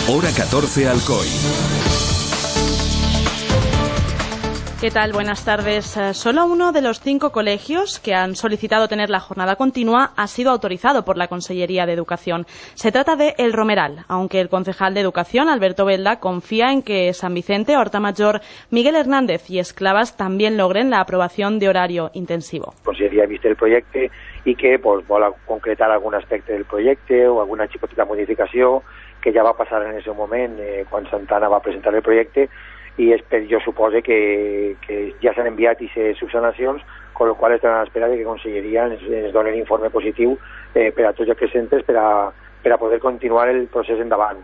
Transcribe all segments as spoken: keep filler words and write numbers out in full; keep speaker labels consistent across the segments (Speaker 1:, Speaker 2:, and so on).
Speaker 1: Hora catorce, Alcoy.
Speaker 2: ¿Qué tal? Buenas tardes. Solo uno de los cinco colegios que han solicitado tener la jornada continua ha sido autorizado por la Consellería de Educación. Se trata de El Romeral, aunque el concejal de Educación, Alberto Belda, confía en que San Vicente, Horta Major, Miguel Hernández y Esclavas también logren la aprobación de horario intensivo.
Speaker 3: La Conselleria ha visto el projecte i que pues, vol concretar algun aspecte del projecte o alguna xicoteta modificació que ja va passar en aquest moment eh, quan Santana va presentar el projecte, i jo suposo que, que ja s'han enviat aquestes subsanacions, con lo qual estan a l'espera de que Conselleria ens, ens doni l'informe positiu eh, per a tots aquests centres per a, per a poder continuar el procés endavant.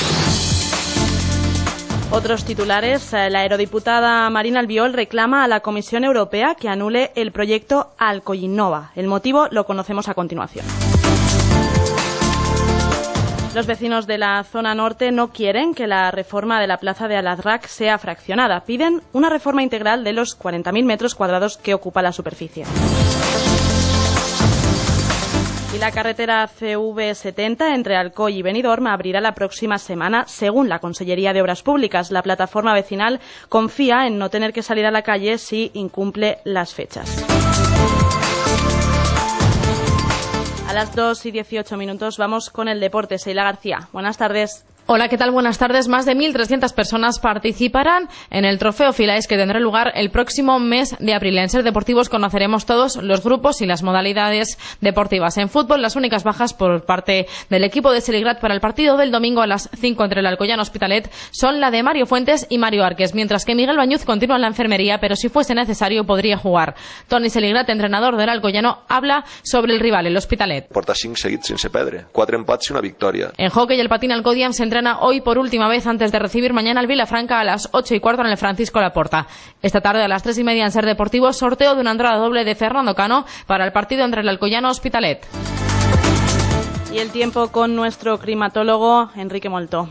Speaker 2: Otros titulares. La eurodiputada Marina Albiol reclama a la Comisión Europea que anule el proyecto Alcoinnova. El motivo lo conocemos a continuación. Los vecinos de la zona norte no quieren que la reforma de la plaza de Al-Azraq sea fraccionada. Piden una reforma integral de los cuarenta mil metros cuadrados que ocupa la superficie. Y la carretera C V setenta entre Alcoy y Benidorm abrirá la próxima semana, según la Consellería de Obras Públicas. La plataforma vecinal confía en no tener que salir a la calle si incumple las fechas. A las dos y dieciocho minutos vamos con el deporte. Seila García, buenas tardes.
Speaker 4: Hola, ¿qué tal? Buenas tardes. Más de mil trescientas personas participarán en el Trofeo Filaes que tendrá lugar el próximo mes de abril. En Ser Deportivos conoceremos todos los grupos y las modalidades deportivas. En fútbol, las únicas bajas por parte del equipo de Seligrat para el partido del domingo a las cinco entre el Alcoyano Hospitalet son la de Mario Fuentes y Mario Arques, mientras que Miguel Bañuz continúa en la enfermería, pero si fuese necesario podría jugar. Toni Seligrat, entrenador del Alcoyano, habla sobre el rival, el Hospitalet.
Speaker 5: Porta cinc seguits sense perdre, quatre empats y una victoria.
Speaker 4: En hockey, el Patín Alcodiam se entrena hoy por última vez antes de recibir mañana al Vilafranca a las ocho y cuarto en el Francisco Laporta. Esta tarde a las tres y media en Ser Deportivos, sorteo de una entrada doble de Fernando Cano para el partido entre el Alcoyano Hospitalet.
Speaker 2: Y el tiempo con nuestro climatólogo Enrique Molto.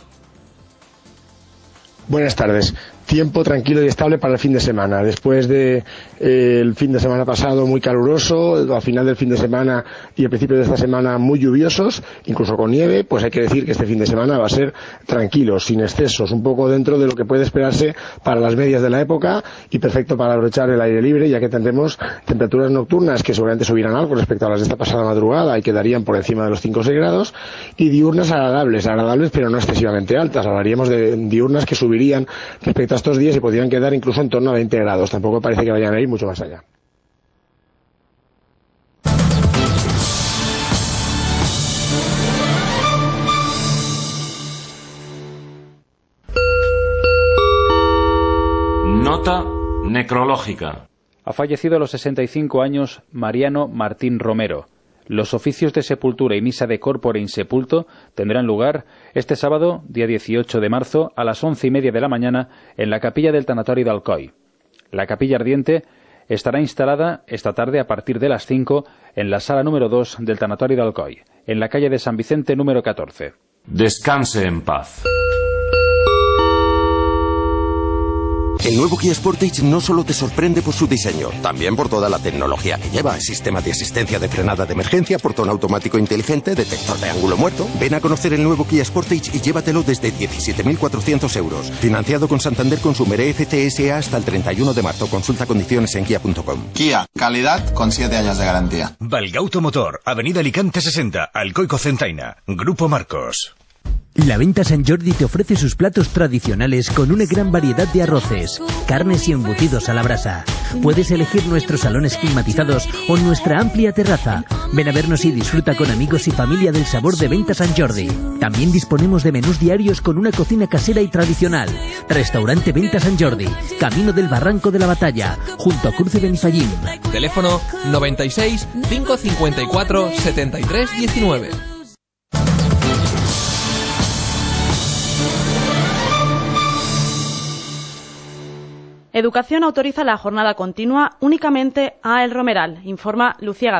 Speaker 6: Buenas tardes. Tiempo tranquilo y estable para el fin de semana. Después de eh, el fin de semana pasado muy caluroso, al final del fin de semana y al principio de esta semana muy lluviosos, incluso con nieve, pues hay que decir que este fin de semana va a ser tranquilo, sin excesos, un poco dentro de lo que puede esperarse para las medias de la época y perfecto para aprovechar el aire libre, ya que tendremos temperaturas nocturnas que seguramente subirán algo respecto a las de esta pasada madrugada y quedarían por encima de los cinco o seis grados, y diurnas agradables, agradables pero no excesivamente altas. Hablaríamos de diurnas que subirían respecto a estos días y podrían quedar incluso en torno a veinte grados. Tampoco parece que vayan a ir mucho más allá.
Speaker 7: Nota necrológica.
Speaker 8: Ha fallecido a los sesenta y cinco años Mariano Martín Romero. Los oficios de sepultura y misa de corpore insepulto tendrán lugar este sábado, día dieciocho de marzo, a las once y media de la mañana en la capilla del tanatorio de Alcoy. La capilla ardiente estará instalada esta tarde a partir de las cinco en la sala número dos del tanatorio de Alcoy, en la calle de San Vicente número catorce.
Speaker 7: Descanse en paz.
Speaker 9: El nuevo Kia Sportage no solo te sorprende por su diseño, también por toda la tecnología que lleva. Sistema de asistencia de frenada de emergencia, portón automático inteligente, detector de ángulo muerto. Ven a conocer el nuevo Kia Sportage y llévatelo desde diecisiete mil cuatrocientos euros. Financiado con Santander Consumer E F C S A hasta el treinta y uno de marzo. Consulta condiciones en kia punto com.
Speaker 10: Kia, calidad con siete años de garantía.
Speaker 11: Valgauto Motor, Avenida Alicante sesenta, Alcoy Cocentaina. Grupo Marcos.
Speaker 12: La Venta San Jordi te ofrece sus platos tradicionales con una gran variedad de arroces, carnes y embutidos a la brasa. Puedes elegir nuestros salones climatizados o nuestra amplia terraza. Ven a vernos y disfruta con amigos y familia del sabor de Venta San Jordi. También disponemos de menús diarios con una cocina casera y tradicional. Restaurante Venta San Jordi, Camino del Barranco de la Batalla, junto a Cruce Benifallim.
Speaker 13: Teléfono noventa y seis, cinco cincuenta y cuatro, setenta y tres diecinueve.
Speaker 2: Educación autoriza la jornada continua únicamente a El Romeral, informa Lucía Gadea.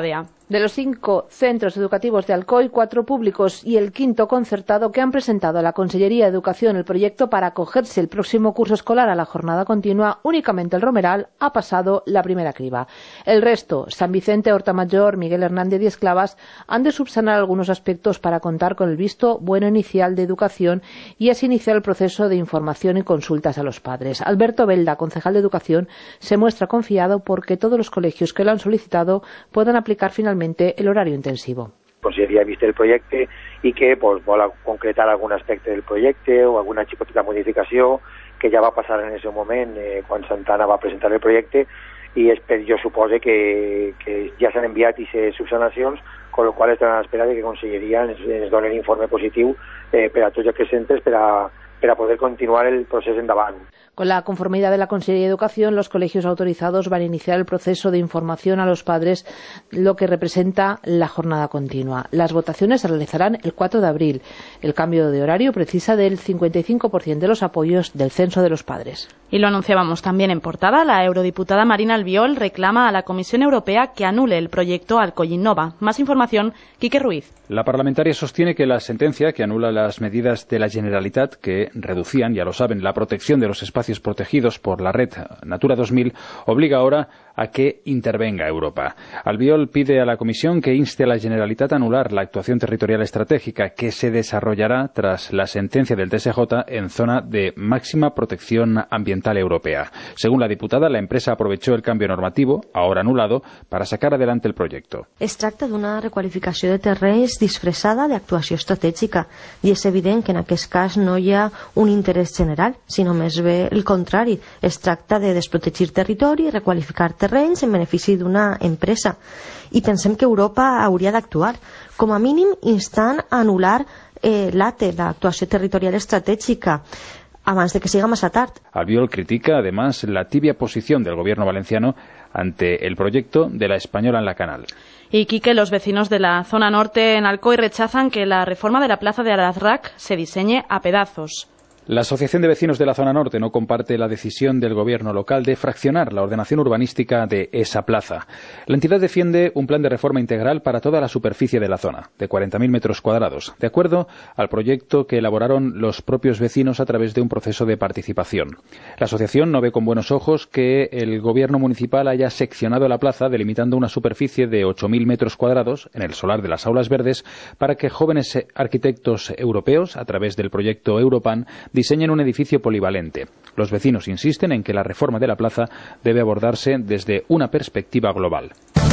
Speaker 1: De los cinco centros educativos de Alcoy, cuatro públicos y el quinto concertado que han presentado a la Consellería de Educación el proyecto para acogerse el próximo curso escolar a la jornada continua, únicamente el Romeral ha pasado la primera criba. El resto, San Vicente, Hortamayor, Miguel Hernández y Esclavas, han de subsanar algunos aspectos para contar con el visto bueno inicial de educación y así iniciar el proceso de información y consultas a los padres. Alberto Belda, concejal de Educación, se muestra confiado porque todos los colegios que lo han solicitado puedan aplicar finalmente el horario intensivo.
Speaker 3: Conselleria ha vist el projecte i que pues, vol concretar algun aspecte del projecte o alguna xicoteta modificació que ja va passar en aquest moment eh, quan Santana va presentar el projecte i espero, jo supose que, que ja s'han enviat aquestes subsanacions, con lo qual estan a l'espera de que Conselleria ens, ens doni l'informe positiu eh, per a tots aquests centres per a, per a poder continuar el procés endavant.
Speaker 1: Con la conformidad de la Consellería de Educación, los colegios autorizados van a iniciar el proceso de información a los padres, lo que representa la jornada continua. Las votaciones se realizarán el cuatro de abril. El cambio de horario precisa del cincuenta y cinco por ciento de los apoyos del censo de los padres.
Speaker 2: Y lo anunciábamos también en portada, la eurodiputada Marina Albiol reclama a la Comisión Europea que anule el proyecto Alcoy Innova. Más información, Quique Ruiz.
Speaker 8: La parlamentaria sostiene que la sentencia que anula las medidas de la Generalitat que reducían, ya lo saben, la protección de los espacios protegidos por la red Natura dos mil obliga ahora a que intervenga Europa. Albiol pide a la Comisión que inste a la Generalitat a anular la actuación territorial estratégica que se desarrollará tras la sentencia del T S J en zona de máxima protección ambiental europea. Según la diputada, la empresa aprovechó el cambio normativo, ahora anulado, para sacar adelante el proyecto.
Speaker 14: Es tracta d'una requalificació de terrenys disfressada d'actuació estratègica i és evident que en aquest cas no hi ha un interès general, sinó més bé el contrari. Es tracta de desprotegir territori i requalificar terrenys en benefici d'una empresa. I pensem que Europa hauria d'actuar, com a mínim instant a anul·lar eh, l'A T E, l'actuació territorial estratègica, antes de que siga más tard.
Speaker 8: Albiol critica además la tibia posición del gobierno valenciano ante el proyecto de la Española en la Canal.
Speaker 2: Y Quique, los vecinos de la zona norte en Alcoy rechazan que la reforma de la plaza de Arazrac se diseñe a pedazos.
Speaker 8: La Asociación de Vecinos de la Zona Norte no comparte la decisión del gobierno local de fraccionar la ordenación urbanística de esa plaza. La entidad defiende un plan de reforma integral para toda la superficie de la zona, de cuarenta mil metros cuadrados, de acuerdo al proyecto que elaboraron los propios vecinos a través de un proceso de participación. La asociación no ve con buenos ojos que el gobierno municipal haya seccionado la plaza delimitando una superficie de ocho mil metros cuadrados en el solar de las Aulas Verdes para que jóvenes arquitectos europeos, a través del proyecto Europan, diseñen un edificio polivalente. Los vecinos insisten en que la reforma de la plaza debe abordarse desde una perspectiva global.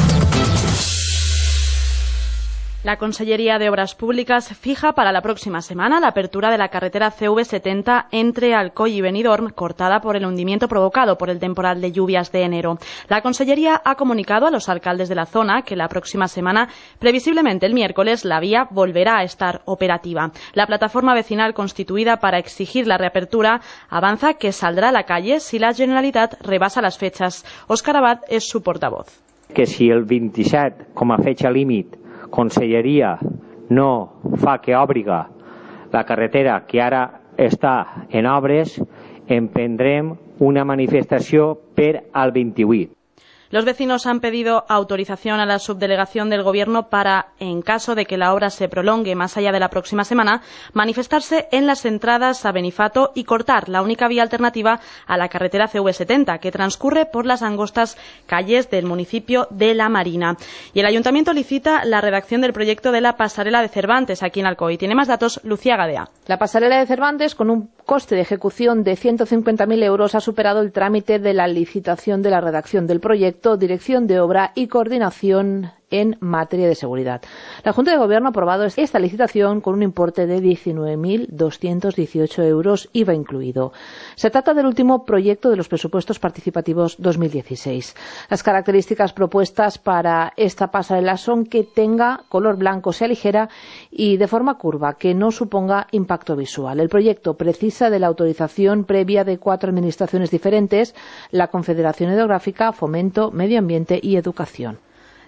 Speaker 2: La Consellería de Obras Públicas fija para la próxima semana la apertura de la carretera C V setenta entre Alcoy y Benidorm, cortada por el hundimiento provocado por el temporal de lluvias de enero. La Consellería ha comunicado a los alcaldes de la zona que la próxima semana, previsiblemente el miércoles, la vía volverá a estar operativa. La plataforma vecinal constituida para exigir la reapertura avanza que saldrá a la calle si la Generalitat rebasa las fechas. Óscar Abad es su portavoz.
Speaker 15: Que si el vint-i-set com a fecha límit Conselleria no fa que obriga la carretera que ara està en obres, emprendrem una manifestació per al vint-i-vuit.
Speaker 2: Los vecinos han pedido autorización a la subdelegación del Gobierno para, en caso de que la obra se prolongue más allá de la próxima semana, manifestarse en las entradas a Benifato y cortar la única vía alternativa a la carretera C V setenta, que transcurre por las angostas calles del municipio de La Marina. Y el Ayuntamiento licita la redacción del proyecto de la pasarela de Cervantes aquí en Alcoy. Tiene más datos Lucía Gadea.
Speaker 1: La pasarela de Cervantes, con un coste de ejecución de ciento cincuenta mil euros, ha superado el trámite de la licitación de la redacción del proyecto, dirección de obra y coordinación en materia de seguridad. La Junta de Gobierno ha aprobado esta licitación con un importe de diecinueve mil doscientos dieciocho euros, I V A incluido. Se trata del último proyecto de los presupuestos participativos dos mil dieciséis. Las características propuestas para esta pasarela son que tenga color blanco, sea ligera y de forma curva, que no suponga impacto visual. El proyecto precisa de la autorización previa de cuatro administraciones diferentes: la Confederación Hidrográfica, Fomento, Medio Ambiente y Educación.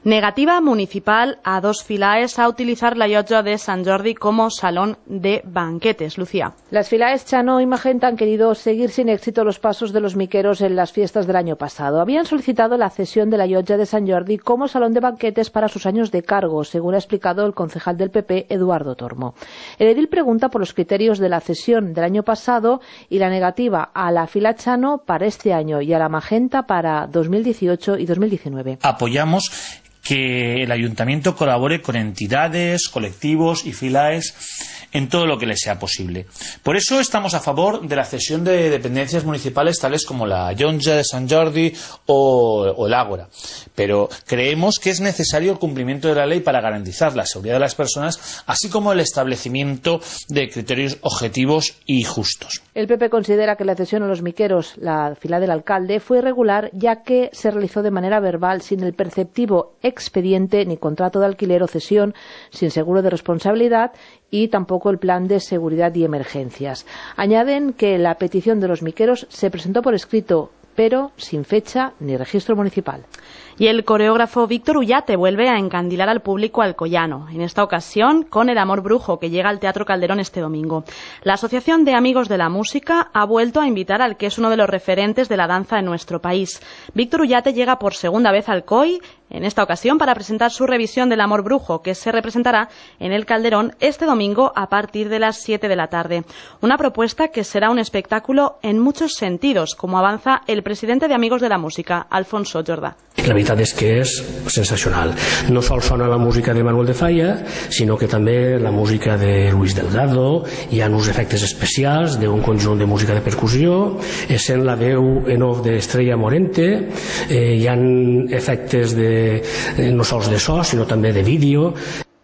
Speaker 2: Negativa municipal a dos filaes a utilizar la llotja de Sant Jordi como salón de banquetes. Lucía.
Speaker 1: Las filaes Chano y Magenta han querido seguir sin éxito los pasos de los miqueros en las fiestas del año pasado. Habían solicitado la cesión de la llotja de Sant Jordi como salón de banquetes para sus años de cargo, según ha explicado el concejal del P P, Eduardo Tormo. El edil pregunta por los criterios de la cesión del año pasado y la negativa a la fila Chano para este año y a la Magenta para dos mil dieciocho y dos mil diecinueve.
Speaker 16: Apoyamos que el ayuntamiento colabore con entidades, colectivos y filaes en todo lo que les sea posible. Por eso estamos a favor de la cesión de dependencias municipales tales como la Llotja de Sant Jordi o, o el Ágora. Pero creemos que es necesario el cumplimiento de la ley para garantizar la seguridad de las personas, así como el establecimiento de criterios objetivos y justos.
Speaker 1: El P P considera que la cesión a los miqueros, la fila del alcalde, fue irregular ya que se realizó de manera verbal sin el perceptivo expediente ni contrato de alquiler o cesión, sin seguro de responsabilidad y tampoco el plan de seguridad y emergencias. Añaden que la petición de los miqueros se presentó por escrito, pero sin fecha ni registro municipal.
Speaker 2: Y el coreógrafo Víctor Ullate vuelve a encandilar al público alcoyano, en esta ocasión con El amor brujo, que llega al Teatro Calderón este domingo. La Asociación de Amigos de la Música ha vuelto a invitar al que es uno de los referentes de la danza en nuestro país. Víctor Ullate llega por segunda vez al C O I, en esta ocasión para presentar su revisión del Amor brujo, que se representará en el Calderón este domingo a partir de las siete de la tarde. Una propuesta que será un espectáculo en muchos sentidos, como avanza el presidente de Amigos de la Música, Alfonso Jordà.
Speaker 17: La veritat és que és sensacional. No sol sona la música de Manuel de Falla, sinó que també la música de Luis Delgado, hi ha uns efectes especials d'un conjunt de música de percussió, sent la veu en off d'Estrella Morente, eh, hi ha efectes de, eh, no sols de so, sinó també de vídeo.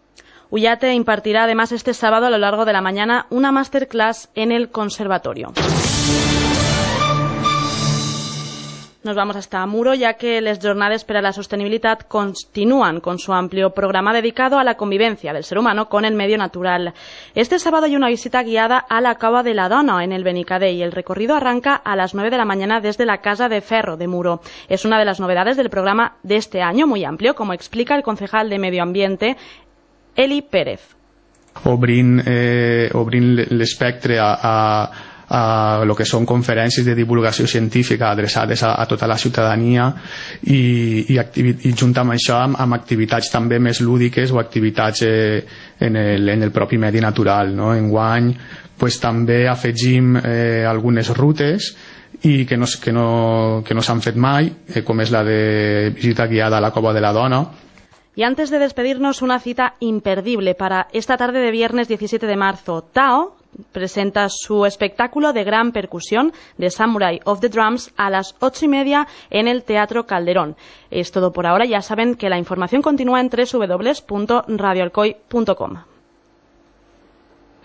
Speaker 2: Ullate impartirá además este sábado a lo largo de la mañana una masterclass en el conservatorio. Nos vamos hasta Muro, ya que les Jornades per a la Sostenibilitat continúan con su amplio programa dedicado a la convivencia del ser humano con el medio natural. Este sábado hay una visita guiada a la Cova de la Dona en el Benicadé y el recorrido arranca a las nueve de la mañana desde la Casa de Ferro de Muro. Es una de las novedades del programa de este año, muy amplio, como explica el concejal de Medio Ambiente, Eli Pérez.
Speaker 18: Obrint, eh, obrint l'espectre a, a a lo que són conferències de divulgació científica adreçades a, a tota la ciutadania i, i, i junt amb això amb, amb activitats també més lúdiques o activitats eh, en, el, en el propi medi natural, no? Enguany pues, també afegim eh, algunes rutes i que no, que no, que no s'han fet mai, eh, com és la de visita guiada a la Cova de la Dona.
Speaker 2: Y antes de despedirnos, una cita imperdible para esta tarde de viernes diecisiete de marzo. Tao presenta su espectáculo de gran percusión de Samurai of the Drums a las ocho y media en el Teatro Calderón. Es todo por ahora. Ya saben que la información continúa en doble u doble u doble u punto radio alcoy punto com.